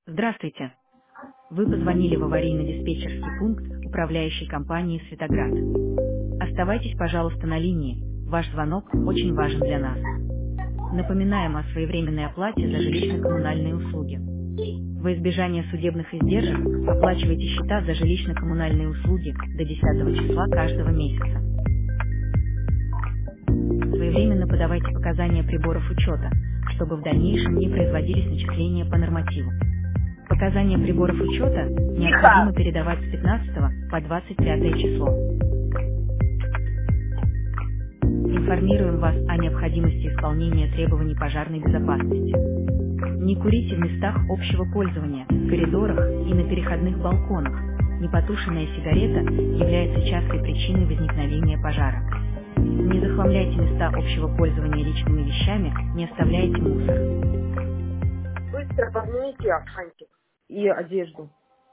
Здравствуйте. Вы позвонили в аварийно-диспетчерский пункт управляющей компании «Светоград». Оставайтесь, пожалуйста, на линии. Ваш звонок очень важен для нас. Напоминаем о своевременной оплате за жилищно-коммунальные услуги. Во избежание судебных издержек оплачивайте счета за жилищно-коммунальные услуги до 10 числа каждого месяца. Своевременно подавайте показания приборов учета, чтобы в дальнейшем не производились начисления по нормативу. Показания приборов учета необходимо передавать с 15 по 25 число. Информируем вас о необходимости исполнения требований пожарной безопасности. Не курите в местах общего пользования, в коридорах и на переходных балконах. Непотушенная сигарета является частой причиной возникновения пожара. Не захламляйте места общего пользования личными вещами, не оставляйте мусор. Быстро поднимите фантик и одежду.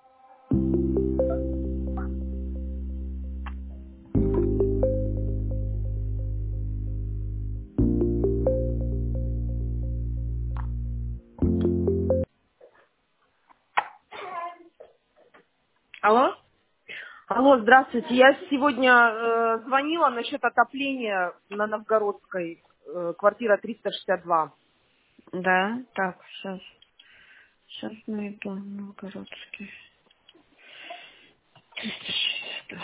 Алло? Алло, здравствуйте. Я сегодня звонила насчет отопления на Новгородской, квартира 362. Да, так, сейчас найду Новгородский. 362.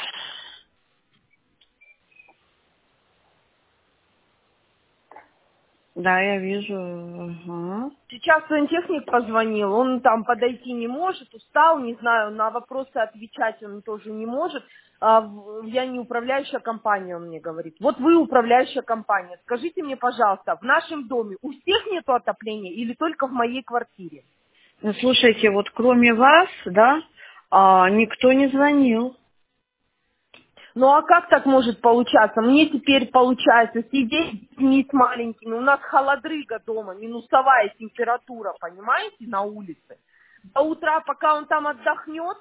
Да, я вижу. Ага. Сейчас сантехник позвонил, он там подойти не может, устал, не знаю, на вопросы отвечать он тоже не может. Я не управляющая компания, он мне говорит. Вот вы управляющая компания. Скажите мне, пожалуйста, в нашем доме у всех нету отопления или только в моей квартире? Ну, слушайте, вот кроме вас, да, никто не звонил. Ну а как так может получаться? Мне теперь получается сидеть с детьми с маленькими. У нас холодрыга дома, минусовая температура, понимаете, на улице. До утра, пока он там отдохнет,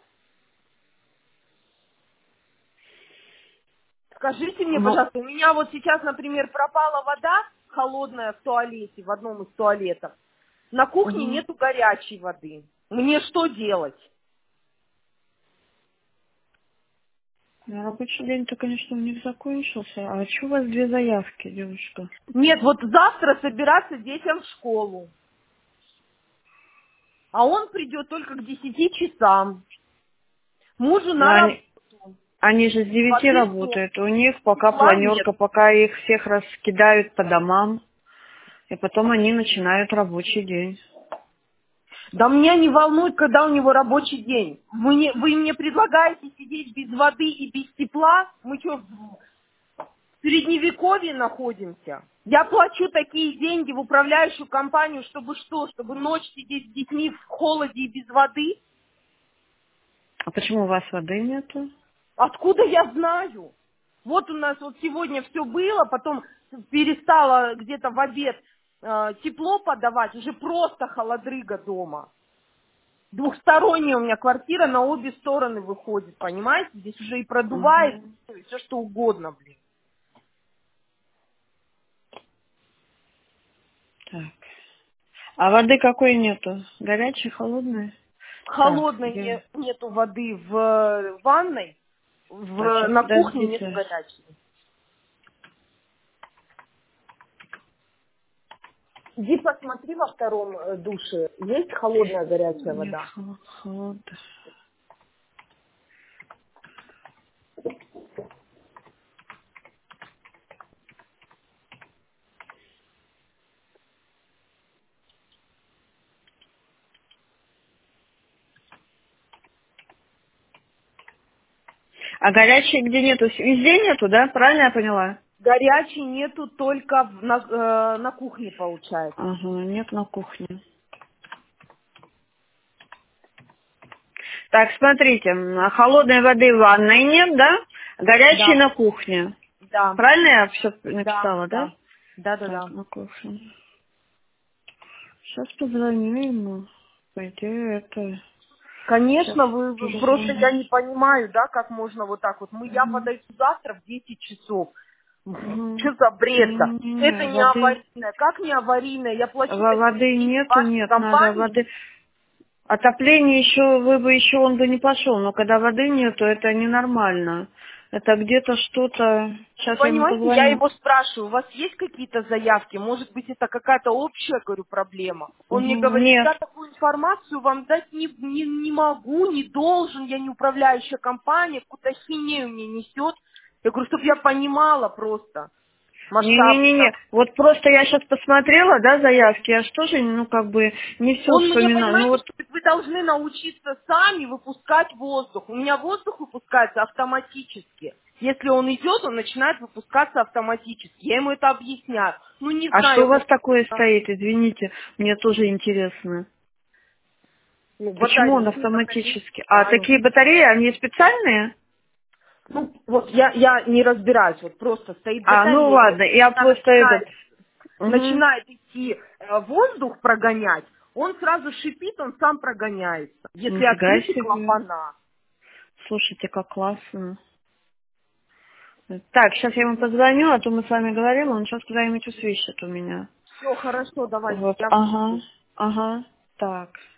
скажите мне, Ну, пожалуйста, у меня вот сейчас, например, пропала вода холодная в туалете, в одном из туалетов. На кухне мгм. нету горячей воды. Мне что делать? Рабочий день-то, конечно, у них закончился. А что у вас две заявки, девушка? Нет, вот завтра собираться детям в школу. А он придет только к 10 часам. Мужу Ну, на работу. они же с 9 Воды нет, работают. У них пока тепла нет. планерка, пока их всех раскидают по домам. И потом они начинают рабочий день. Да меня не волнует, когда у него рабочий день. Вы мне предлагаете сидеть без воды и без тепла? Мы что, в средневековье находимся? Я плачу такие деньги в управляющую компанию, чтобы что? Чтобы ночь сидеть с детьми в холоде и без воды? А почему у вас воды нету? Откуда я знаю? Вот у нас вот сегодня все было, потом перестало где-то в обед тепло подавать, уже просто холодрыга дома. Двухсторонняя у меня квартира, на обе стороны выходит, понимаете? Здесь уже и продувает, Мгм. и все что угодно, блин. Так. А воды какой нету? Горячей, холодной? Так, Холодной где? нету воды в ванной, Так, сейчас на кухне нету подождите. горячей. Иди посмотри во втором душе, есть холодная горячая Нет, вода? холодно. А горячей где нету? Везде нету, да? Правильно я поняла? Горячей нету только на кухне, получается. Ага, нет на кухне. Так, смотрите, холодной воды в ванной нет, да? Горячей Да, на кухне. да, Правильно я все да, написала, да? да, да, да, Так, да. на кухне. Сейчас позвоню ему. По идее, это... Сейчас Конечно, вы просто позвоню. я не понимаю, да, как можно вот так вот. Я Мгм. подойду завтра в 10 часов. Мгм. Что за бред-то? Не-не-не, Это не воды... аварийное. Как не аварийное? Я плачу такие Воды деньги нету, вашей нет, надо компании. воды... Отопление еще, он бы не пошел, но когда воды нет, то это ненормально. Это где-то что-то... Сейчас я ему Понимаете, я позвоню. его спрашиваю, у вас есть какие-то заявки? Может быть, это какая-то общая, говорю, проблема? Он мне Мгм. говорит, Нет. я такую информацию вам дать не могу, не должен, я не управляющая компания, какую-то хинею мне несет. Я говорю, чтобы я понимала просто масштаб. Не-не-не-не. Вот просто я сейчас посмотрела, да, заявки, я ж тоже, не все Он мне, вспоминаю. Ну понимаете, вот, что вы должны научиться сами выпускать воздух. У меня воздух выпускается автоматически. Если он идет, он начинает выпускаться автоматически. Я ему это объясняю. Ну, не а что у знаю, вас такое стоит, извините, мне тоже интересно. Почему он батареи, автоматически? А да, такие батареи, они специальные? ну, вот я не разбираюсь, вот просто стоит А, ну батарея, ладно, если я она просто этот... Мгм. начинает идти воздух прогонять, он сразу шипит, он сам прогоняется. Если Нифига открыть себе. клапана. Слушайте, как классно. Так, сейчас я ему позвоню, а то мы с вами говорим, он сейчас куда-нибудь усвищет у меня. Все, хорошо, давайте, Вот, я вас ага, жду. ага, так.